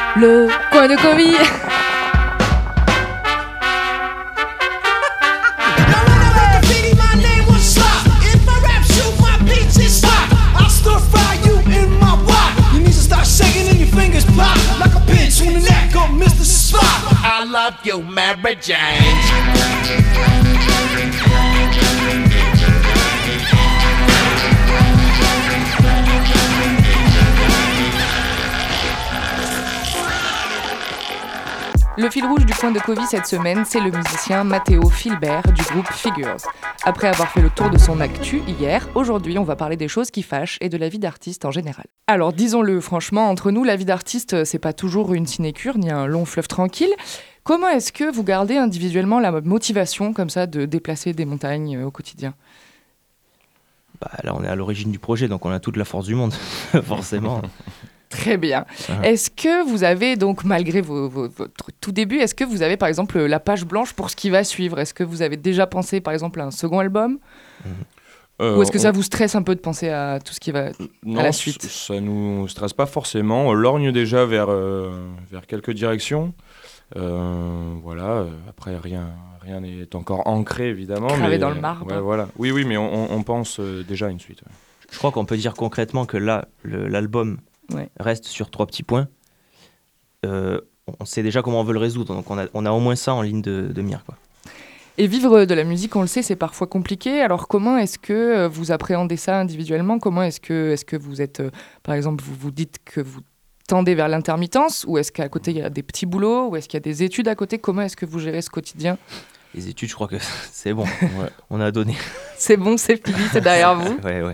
Le coin de Covid. I love you, Mary Jane. Le fil rouge du coin de Covid cette semaine, c'est le musicien Matteo Filbert du groupe Figures. Après avoir fait le tour de son actu hier, aujourd'hui on va parler des choses qui fâchent et de la vie d'artiste en général. Alors disons-le franchement, entre nous, la vie d'artiste c'est pas toujours une sinécure ni un long fleuve tranquille. Comment est-ce que vous gardez individuellement la motivation comme ça de déplacer des montagnes au quotidien ? Là on est à l'origine du projet, donc on a toute la force du monde, forcément. Très bien. Est-ce que vous avez, donc malgré votre tout début, est-ce que vous avez par exemple la page blanche pour ce qui va suivre ? Est-ce que vous avez déjà pensé par exemple à un second album ? Ou est-ce que ça vous stresse un peu de penser à tout ce qui va à la suite ? Ça nous stresse pas forcément. On lorgne déjà vers quelques directions. Après rien n'est encore ancré évidemment. Gravé dans le marbre. Ouais, voilà. Oui, mais on pense déjà à une suite. Ouais. Je crois qu'on peut dire concrètement que là, l'album reste sur 3 petits points. On sait déjà comment on veut le résoudre, donc on a au moins ça en ligne de mire, quoi. Et vivre de la musique, on le sait, c'est parfois compliqué. Alors comment est-ce que vous appréhendez ça individuellement ? Comment est-ce que vous êtes, par exemple, vous dites que vous tendez vers l'intermittence, ou est-ce qu'à côté il y a des petits boulots, ou est-ce qu'il y a des études à côté ? Comment est-ce que vous gérez ce quotidien ? Les études, je crois que c'est bon, on a donné. C'est bon, c'est fini, c'est derrière vous. Ouais.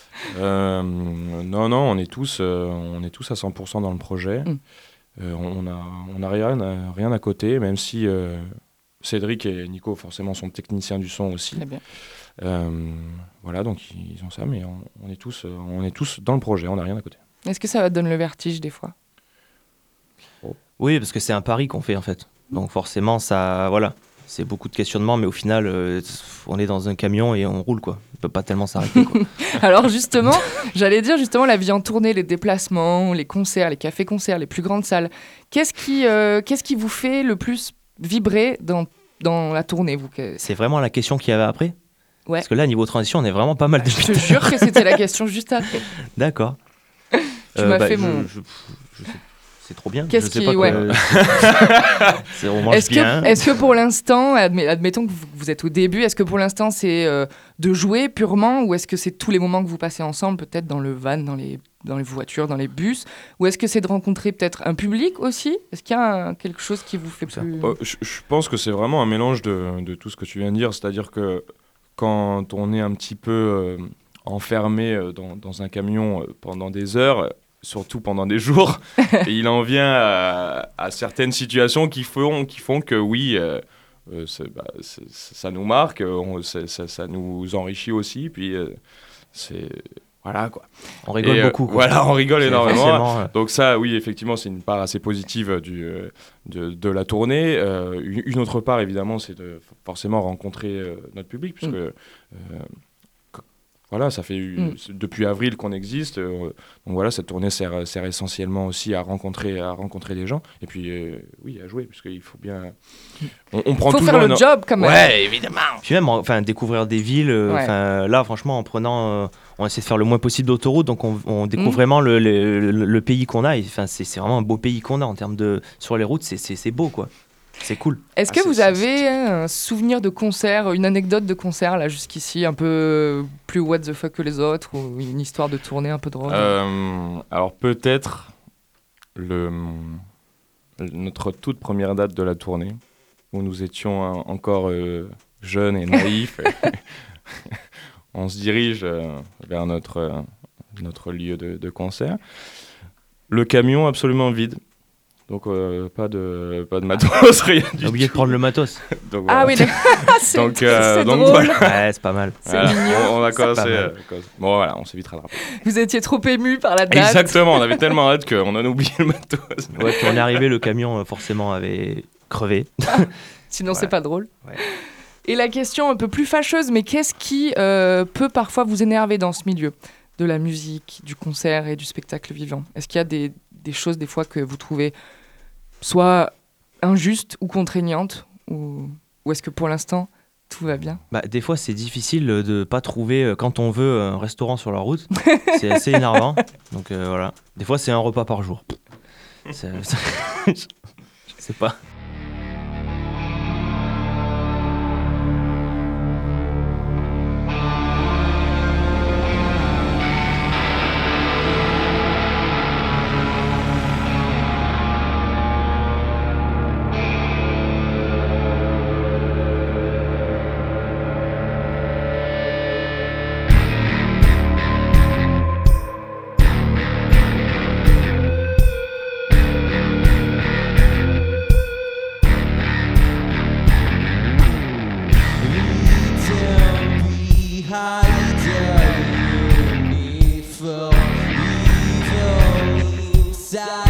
Non, on est tous à 100% dans le projet. On a rien à côté, même si Cédric et Nico forcément sont techniciens du son aussi. Très bien. Voilà, donc ils ont ça, mais on est tous dans le projet, on n'a rien à côté. Est-ce que ça va te donner le vertige des fois ? Oui, parce que c'est un pari qu'on fait en fait. Donc forcément, ça, voilà, c'est beaucoup de questionnements, mais au final, on est dans un camion et on roule, quoi. On peut pas tellement s'arrêter, quoi. Alors justement, j'allais dire justement la vie en tournée, les déplacements, les concerts, les cafés-concerts, les plus grandes salles. Qu'est-ce qui vous fait le plus vibrer dans la tournée, vous ? C'est vraiment la question qu'il y avait après ? Ouais. Parce que là, niveau transition, on est vraiment pas mal de... Je te jure que c'était la question juste après. D'accord. Tu m'as fait mon... C'est trop bien. Qu'est-ce je sais qui... pas ouais. On mange bien. Est-ce que pour l'instant, admettons que vous êtes au début, est-ce que pour l'instant c'est de jouer purement, ou est-ce que c'est tous les moments que vous passez ensemble, peut-être dans le van, dans les voitures, dans les bus, ou est-ce que c'est de rencontrer peut-être un public aussi ? Est-ce qu'il y a quelque chose qui vous fait plus... Je pense que c'est vraiment un mélange de tout ce que tu viens de dire, c'est-à-dire que quand on est un petit peu enfermé dans un camion pendant des heures, surtout pendant des jours, et il en vient à certaines situations qui font que oui, ça nous marque, ça nous enrichit aussi, puis c'est... Voilà, quoi. On rigole beaucoup, quoi. Voilà, on rigole énormément. Ouais. Donc ça, oui, effectivement, c'est une part assez positive de la tournée. Une autre part, évidemment, c'est de forcément rencontrer notre public, puisque voilà, ça fait depuis avril qu'on existe. Donc voilà, cette tournée sert essentiellement aussi à rencontrer les gens. Et puis, oui, à jouer, puisqu'il faut bien... On prend faut toujours faire le job, quand même. Ouais, évidemment. Puis même, découvrir des villes. Là, franchement, en prenant... on essaie de faire le moins possible d'autoroute, donc on découvre vraiment le pays qu'on a. C'est vraiment un beau pays qu'on a en termes de... Sur les routes, c'est beau, quoi. C'est cool. Est-ce que vous avez un souvenir de concert, une anecdote de concert, là, jusqu'ici, un peu plus what the fuck que les autres, ou une histoire de tournée un peu drôle ? Alors peut-être notre toute première date de la tournée, où nous étions encore jeunes et naïfs. On se dirige vers notre lieu de concert. Le camion absolument vide. Donc pas de matos, rien du tout. J'ai oublié de prendre le matos. Donc, voilà. Ah oui, c'est donc drôle. voilà. Ouais, c'est pas mal. C'est mignon. On a commencé. Pas Bon voilà, on s'est vite rattrapé. Vous étiez trop ému par la date. Exactement, on avait tellement hâte qu'on en a oublié le matos. Ouais, puis on est arrivé, le camion forcément avait crevé. Sinon, c'est pas drôle. Ouais. Et la question un peu plus fâcheuse, mais qu'est-ce qui peut parfois vous énerver dans ce milieu de la musique, du concert et du spectacle vivant ? Est-ce qu'il y a des choses des fois que vous trouvez soit injuste ou contraignante, ou est-ce que pour l'instant tout va bien? Des fois c'est difficile de pas trouver quand on veut un restaurant sur la route. C'est assez énervant. Donc voilà. Des fois c'est un repas par jour. Je sais pas. Inside